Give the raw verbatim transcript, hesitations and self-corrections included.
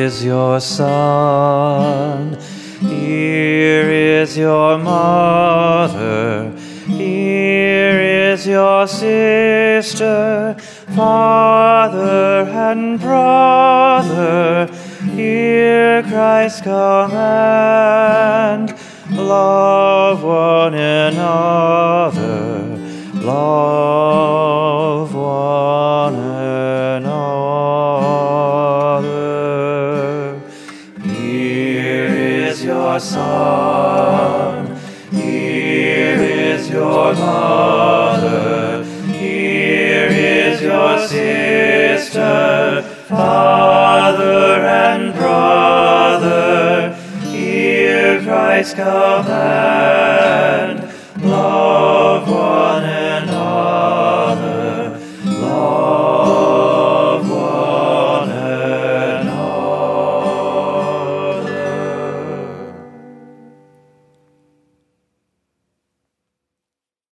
is your son. Here is your mother. Here is your sister, father and brother. Hear Christ's command. Love one another. Love one another. Here is your son. Here is your mother. Here is your sister, father and brother. Hear Christ's command.